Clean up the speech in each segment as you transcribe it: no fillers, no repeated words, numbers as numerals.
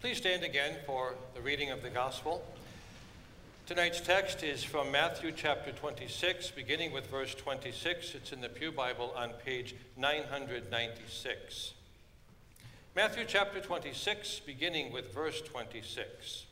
Please stand again for the reading of the Gospel. Tonight's text is from Matthew chapter 26, beginning with verse 26. It's in the Pew Bible on page 996. Matthew chapter 26, beginning with verse 26.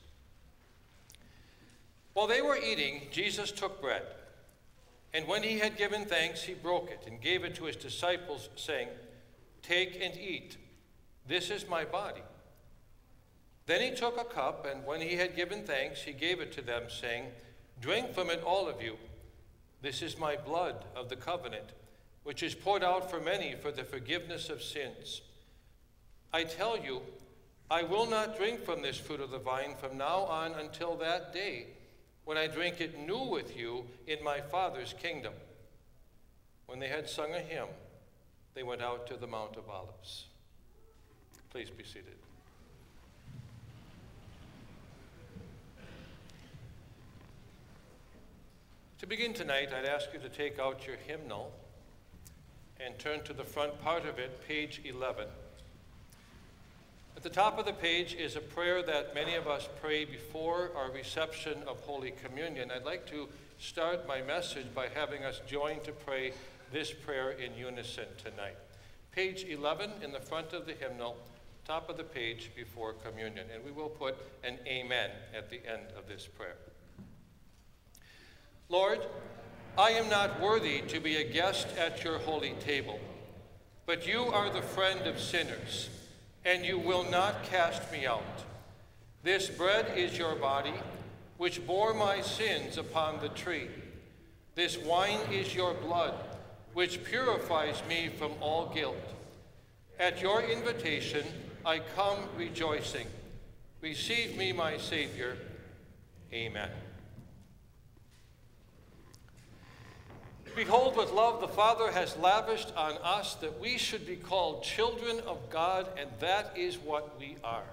While they were eating, Jesus took bread, and when he had given thanks, he broke it and gave it to his disciples, saying, "Take and eat. This is my body." Then he took a cup, and when he had given thanks, he gave it to them, saying, "Drink from it, all of you. This is my blood of the covenant, which is poured out for many for the forgiveness of sins. I tell you, I will not drink from this fruit of the vine from now on until that day, when I drink it new with you in my Father's kingdom." When they had sung a hymn, they went out to the Mount of Olives. Please be seated. To begin tonight, I'd ask you to take out your hymnal and turn to the front part of it, page 11. At the top of the page is a prayer that many of us pray before our reception of Holy Communion. I'd like to start my message by having us join to pray this prayer in unison tonight. Page 11 in the front of the hymnal, top of the page before communion. And we will put an amen at the end of this prayer. Lord, I am not worthy to be a guest at your holy table, but you are the friend of sinners, and you will not cast me out. This bread is your body, which bore my sins upon the tree. This wine is your blood, which purifies me from all guilt. At your invitation, I come rejoicing. Receive me, my Savior. Amen. Behold, what love the Father has lavished on us, that we should be called children of God, and that is what we are.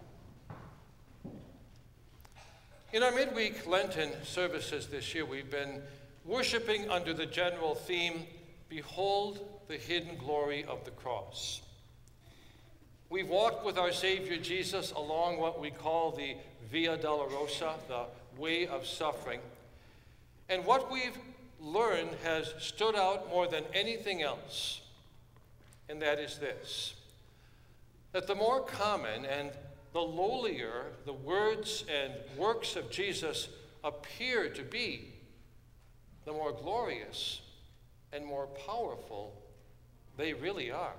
In our midweek Lenten services this year, we've been worshiping under the general theme, "Behold the hidden glory of the cross." We've walked with our Savior Jesus along what we call the Via Dolorosa, the way of suffering. And what we've learned has stood out more than anything else, and that is this: that the more common and the lowlier the words and works of Jesus appear to be, the more glorious and more powerful they really are.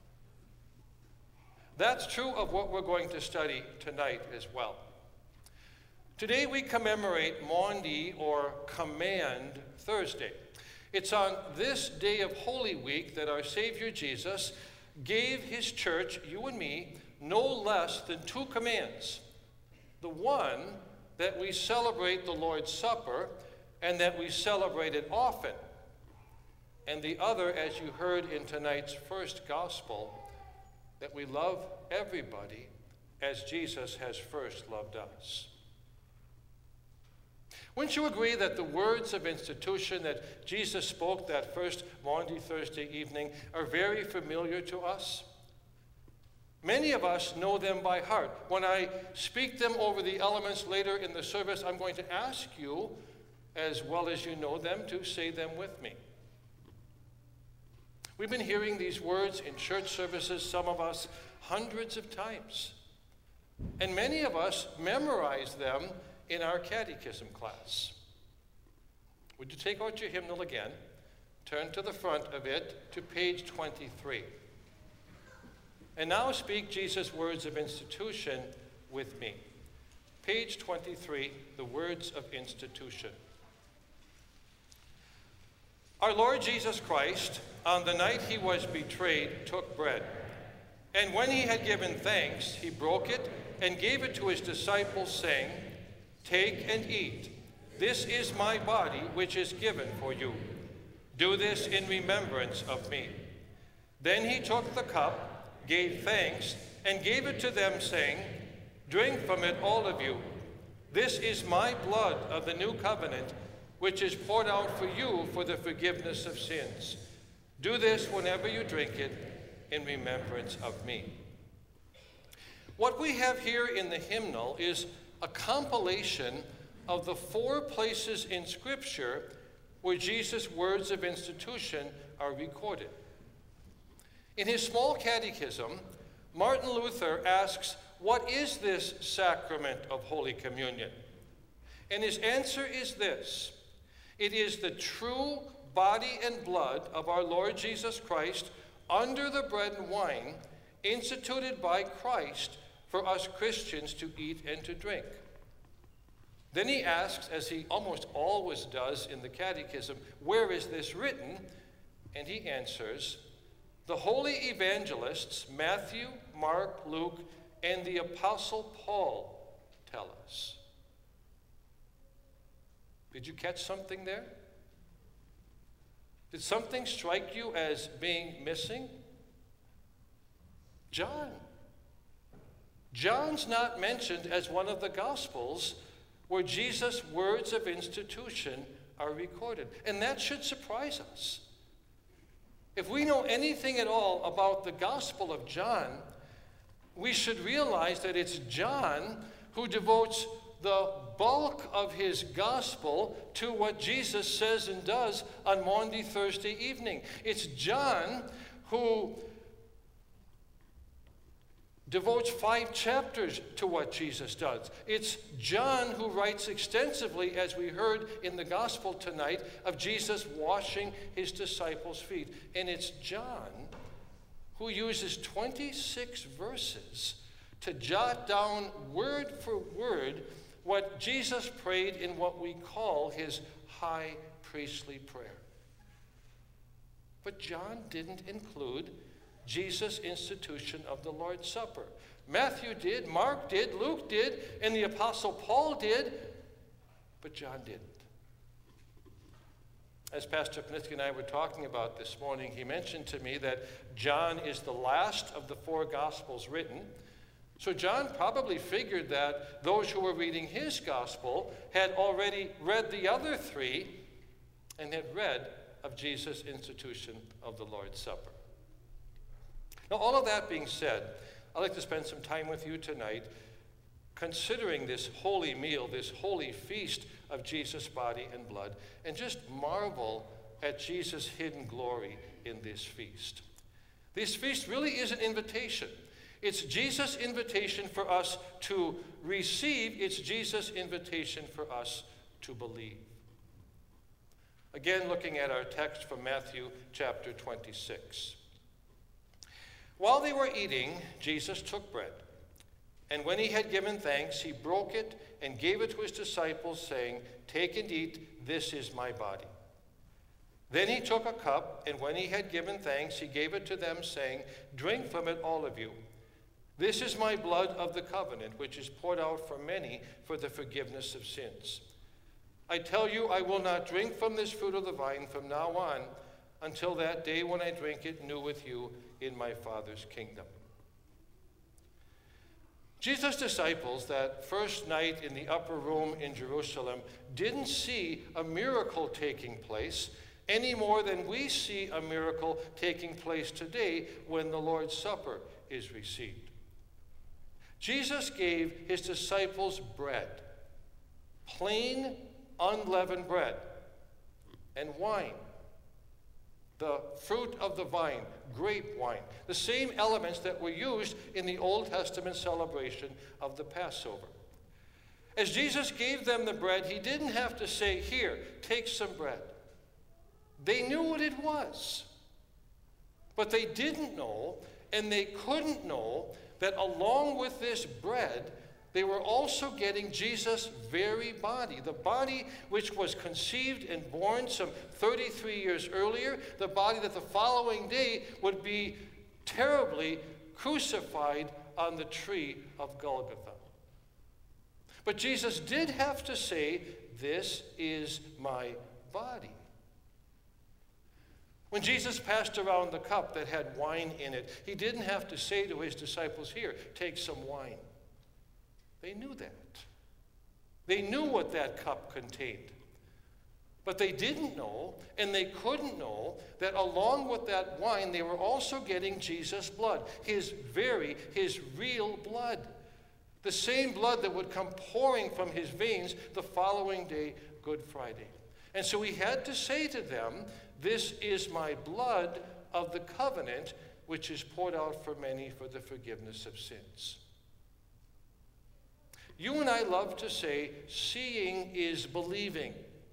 That's true of what we're going to study tonight as well. Today we commemorate Maundy, or Command Thursday. It's on this day of Holy Week that our Savior Jesus gave his church, you and me, no less than two commands. The one, that we celebrate the Lord's Supper, and that we celebrate it often. And the other, as you heard in tonight's first gospel, that we love everybody as Jesus has first loved us. Wouldn't you agree that the words of institution that Jesus spoke that first Maundy Thursday evening are very familiar to us? Many of us know them by heart. When I speak them over the elements later in the service, I'm going to ask you, as well as you know them, to say them with me. We've been hearing these words in church services, some of us hundreds of times. And many of us memorize them in our catechism class. Would you take out your hymnal again, turn to the front of it to page 23. And now speak Jesus' words of institution with me. Page 23, the words of institution. Our Lord Jesus Christ, on the night he was betrayed, took bread. And when he had given thanks, he broke it and gave it to his disciples, saying, "Take and eat. This is my body, which is given for you. Do this in remembrance of me." Then he took the cup, gave thanks, and gave it to them, saying, "Drink from it, all of you. This is my blood of the new covenant, which is poured out for you for the forgiveness of sins. Do this whenever you drink it in remembrance of me." What we have here in the hymnal is a compilation of the 4 places in Scripture where Jesus' words of institution are recorded. In his small catechism, Martin Luther asks, what is this sacrament of Holy Communion? And his answer is this: it is the true body and blood of our Lord Jesus Christ under the bread and wine instituted by Christ for us Christians to eat and to drink. Then he asks, as he almost always does in the catechism, where is this written? And he answers, the holy evangelists Matthew, Mark, Luke, and the Apostle Paul tell us. Did you catch something there? Did something strike you as being missing? John. John's not mentioned as one of the Gospels where Jesus' words of institution are recorded. And that should surprise us. If we know anything at all about the Gospel of John, we should realize that it's John who devotes the bulk of his gospel to what Jesus says and does on Maundy Thursday evening. It's John who devotes 5 chapters to what Jesus does. It's John who writes extensively, as we heard in the gospel tonight, of Jesus washing his disciples' feet. And it's John who uses 26 verses to jot down word for word what Jesus prayed in what we call his high priestly prayer. But John didn't include Jesus' institution of the Lord's Supper. Matthew did, Mark did, Luke did, and the Apostle Paul did, but John didn't. As Pastor Panitsky and I were talking about this morning, he mentioned to me that John is the last of the 4 Gospels written. So John probably figured that those who were reading his gospel had already read the other 3 and had read of Jesus' institution of the Lord's Supper. Now, all of that being said, I'd like to spend some time with you tonight considering this holy meal, this holy feast of Jesus' body and blood, and just marvel at Jesus' hidden glory in this feast. This feast really is an invitation. It's Jesus' invitation for us to receive. It's Jesus' invitation for us to believe. Again, looking at our text from Matthew chapter 26. While they were eating, Jesus took bread, and when he had given thanks, he broke it and gave it to his disciples, saying, "Take and eat, this is my body." Then he took a cup, and when he had given thanks, he gave it to them, saying, "Drink from it, all of you. This is my blood of the covenant, which is poured out for many for the forgiveness of sins. I tell you, I will not drink from this fruit of the vine from now on until that day when I drink it new with you in my Father's kingdom." Jesus' disciples that first night in the upper room in Jerusalem didn't see a miracle taking place any more than we see a miracle taking place today when the Lord's Supper is received. Jesus gave his disciples bread, plain, unleavened bread, and wine, the fruit of the vine, grape wine, the same elements that were used in the Old Testament celebration of the Passover. As Jesus gave them the bread, he didn't have to say, "Here, take some bread." They knew what it was. But they didn't know, and they couldn't know, that along with this bread, they were also getting Jesus' very body, the body which was conceived and born some 33 years earlier, the body that the following day would be terribly crucified on the tree of Golgotha. But Jesus did have to say, "This is my body." When Jesus passed around the cup that had wine in it, he didn't have to say to his disciples, "Here, take some wine." They knew that. They knew what that cup contained. But they didn't know, and they couldn't know, that along with that wine, they were also getting Jesus' blood, his real blood. The same blood that would come pouring from his veins the following day, Good Friday. And so he had to say to them, this is my blood of the covenant, which is poured out for many for the forgiveness of sins. You and I love to say, seeing is believing.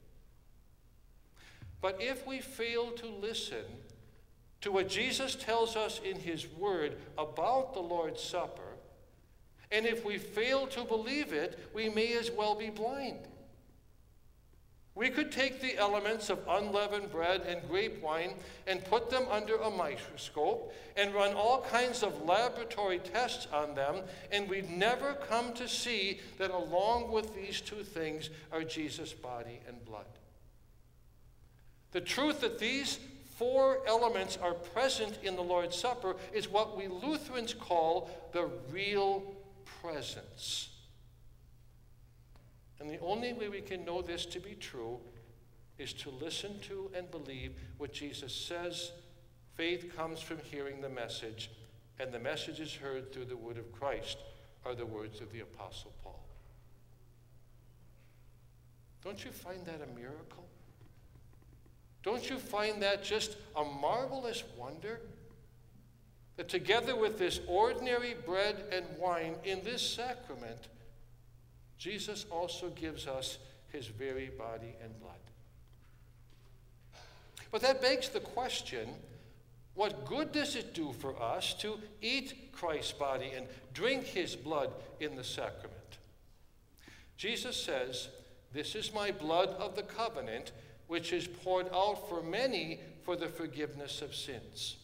But if we fail to listen to what Jesus tells us in his word about the Lord's Supper, and if we fail to believe it, we may as well be blind. We could take the elements of unleavened bread and grape wine and put them under a microscope and run all kinds of laboratory tests on them, and we'd never come to see that along with these two things are Jesus' body and blood. The truth that these four elements are present in the Lord's Supper is what we Lutherans call the real presence. And the only way we can know this to be true is to listen to and believe what Jesus says. Faith comes from hearing the message, and the message is heard through the word of Christ, are the words of the Apostle Paul. Don't you find that a miracle? Don't you find that just a marvelous wonder? That together with this ordinary bread and wine in this sacrament, Jesus also gives us his very body and blood. But that begs the question, what good does it do for us to eat Christ's body and drink his blood in the sacrament? Jesus says, this is my blood of the covenant, which is poured out for many for the forgiveness of sins.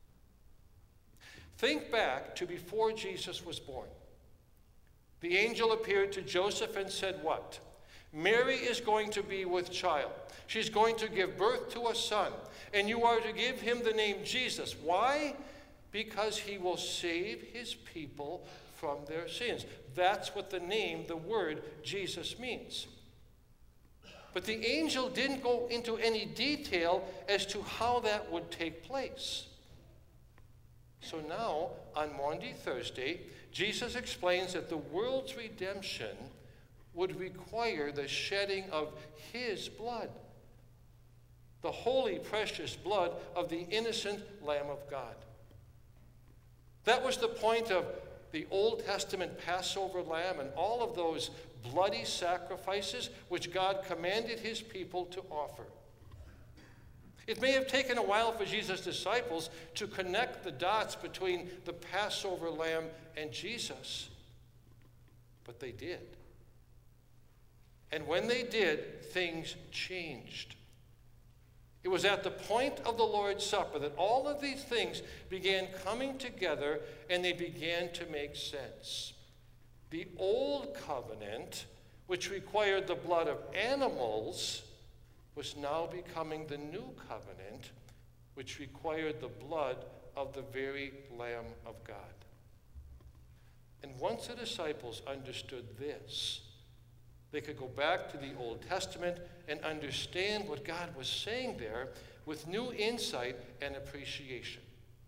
Think back to before Jesus was born. The angel appeared to Joseph and said what? Mary is going to be with child. She's going to give birth to a son, and you are to give him the name Jesus. Why? Because he will save his people from their sins. That's what the name, the word Jesus means. But the angel didn't go into any detail as to how that would take place. So now, on Maundy Thursday, Jesus explains that the world's redemption would require the shedding of his blood, the holy, precious blood of the innocent Lamb of God. That was the point of the Old Testament Passover lamb and all of those bloody sacrifices which God commanded his people to offer. It may have taken a while for Jesus' disciples to connect the dots between the Passover lamb and Jesus, but they did. And when they did, things changed. It was at the point of the Lord's Supper that all of these things began coming together and they began to make sense. The old covenant, which required the blood of animals, was now becoming the new covenant, which required the blood of the very Lamb of God. And once the disciples understood this, they could go back to the Old Testament and understand what God was saying there with new insight and appreciation.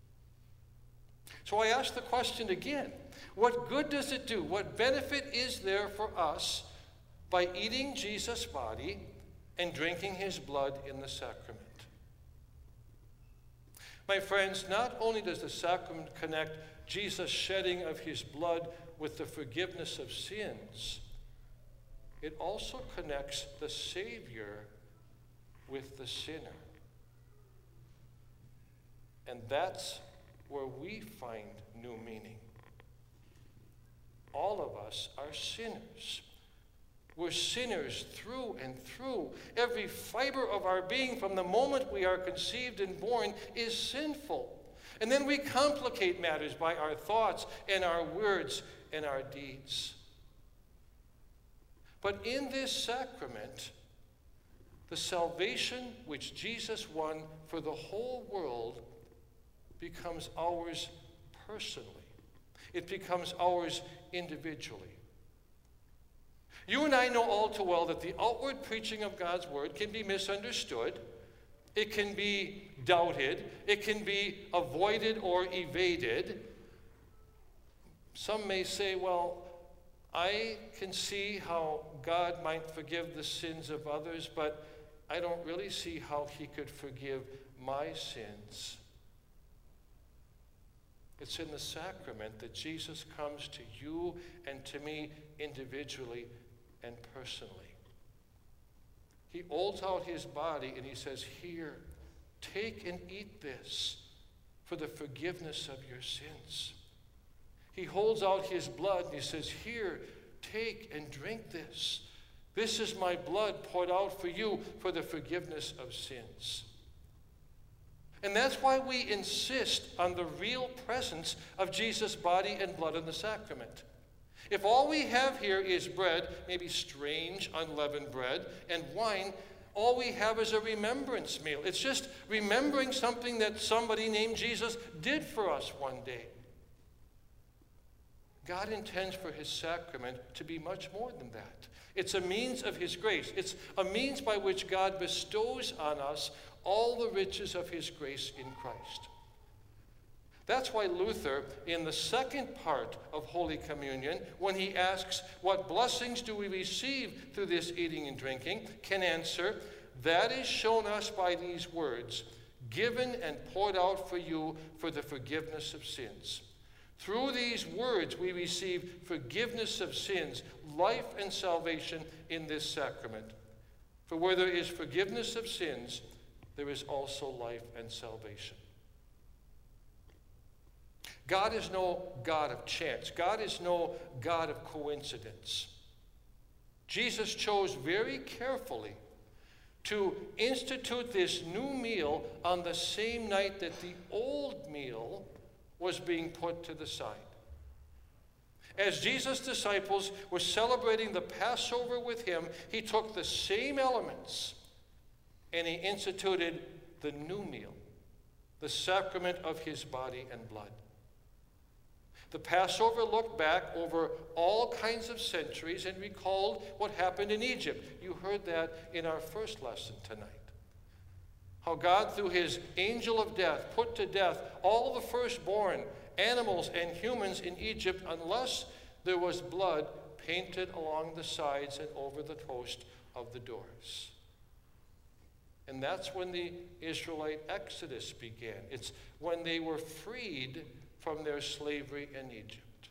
So I ask the question again, what good does it do? What benefit is there for us by eating Jesus' body and drinking his blood in the sacrament? My friends, not only does the sacrament connect Jesus' shedding of his blood with the forgiveness of sins, it also connects the Savior with the sinner. And that's where we find new meaning. All of us are sinners. We're sinners through and through. Every fiber of our being from the moment we are conceived and born is sinful. And then we complicate matters by our thoughts and our words and our deeds. But in this sacrament, the salvation which Jesus won for the whole world becomes ours personally. It becomes ours individually. You and I know all too well that the outward preaching of God's word can be misunderstood. It can be doubted. It can be avoided or evaded. Some may say, well, I can see how God might forgive the sins of others, but I don't really see how he could forgive my sins. It's in the sacrament that Jesus comes to you and to me individually and personally. He holds out his body and he says, "Here, take and eat this for the forgiveness of your sins." He holds out his blood and he says, "Here, take and drink this. This is my blood poured out for you for the forgiveness of sins." And that's why we insist on the real presence of Jesus' body and blood in the sacrament. If all we have here is bread, maybe strange unleavened bread, and wine, all we have is a remembrance meal. It's just remembering something that somebody named Jesus did for us one day. God intends for his sacrament to be much more than that. It's a means of his grace. It's a means by which God bestows on us all the riches of his grace in Christ. That's why Luther, in the second part of Holy Communion, when he asks, "What blessings do we receive through this eating and drinking?" can answer, "That is shown us by these words, given and poured out for you for the forgiveness of sins." Through these words we receive forgiveness of sins, life and salvation in this sacrament. For where there is forgiveness of sins, there is also life and salvation. God is no God of chance. God is no God of coincidence. Jesus chose very carefully to institute this new meal on the same night that the old meal was being put to the side. As Jesus' disciples were celebrating the Passover with him, he took the same elements and he instituted the new meal, the sacrament of his body and blood. The Passover looked back over all kinds of centuries and recalled what happened in Egypt. You heard that in our first lesson tonight. How God, through his angel of death, put to death all the firstborn animals and humans in Egypt unless there was blood painted along the sides and over the post of the doors. And that's when the Israelite Exodus began. It's when they were freed from their slavery in Egypt.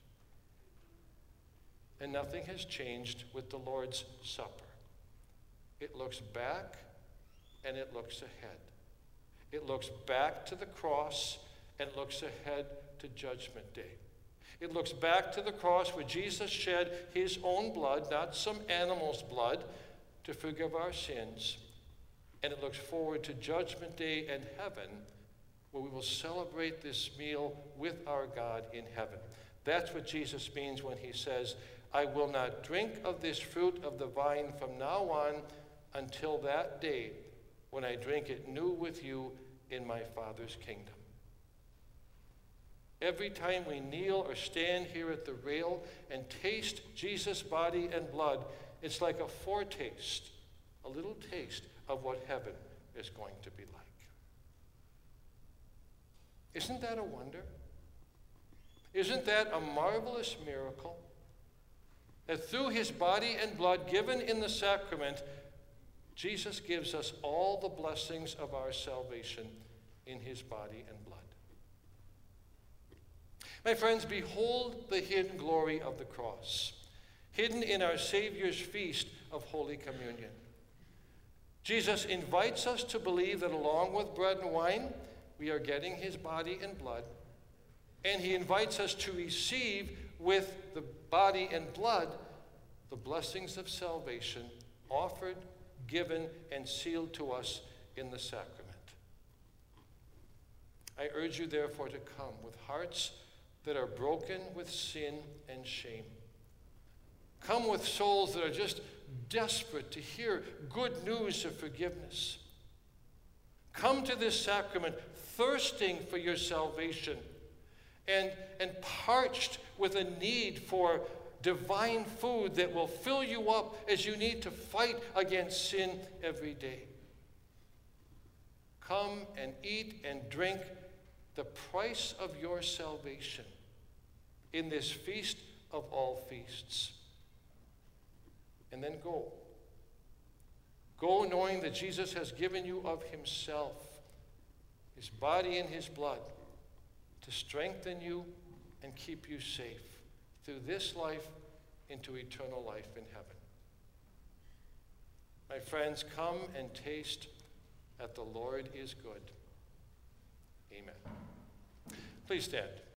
And nothing has changed with the Lord's Supper. It looks back and it looks ahead. It looks back to the cross and it looks ahead to Judgment Day. It looks back to the cross where Jesus shed his own blood, not some animal's blood, to forgive our sins. And it looks forward to Judgment Day and heaven, where we will celebrate this meal with our God in heaven. That's what Jesus means when he says, "I will not drink of this fruit of the vine from now on until that day when I drink it new with you in my Father's kingdom." Every time we kneel or stand here at the rail and taste Jesus' body and blood, it's like a foretaste, a little taste of what heaven is going to be like. Isn't that a wonder? Isn't that a marvelous miracle? That through his body and blood given in the sacrament, Jesus gives us all the blessings of our salvation in his body and blood. My friends, behold the hidden glory of the cross, hidden in our Savior's feast of Holy Communion. Jesus invites us to believe that along with bread and wine, we are getting his body and blood. And he invites us to receive with the body and blood the blessings of salvation offered, given, and sealed to us in the sacrament. I urge you, therefore, to come with hearts that are broken with sin and shame. Come with souls that are just desperate to hear good news of forgiveness. Come to this sacrament thirsting for your salvation and parched with a need for divine food that will fill you up as you need to fight against sin every day. Come and eat and drink the price of your salvation in this feast of all feasts. and then go. Go knowing that Jesus has given you of himself, his body and his blood, to strengthen you and keep you safe through this life into eternal life in heaven. My friends, come and taste that the Lord is good. Amen. Please stand.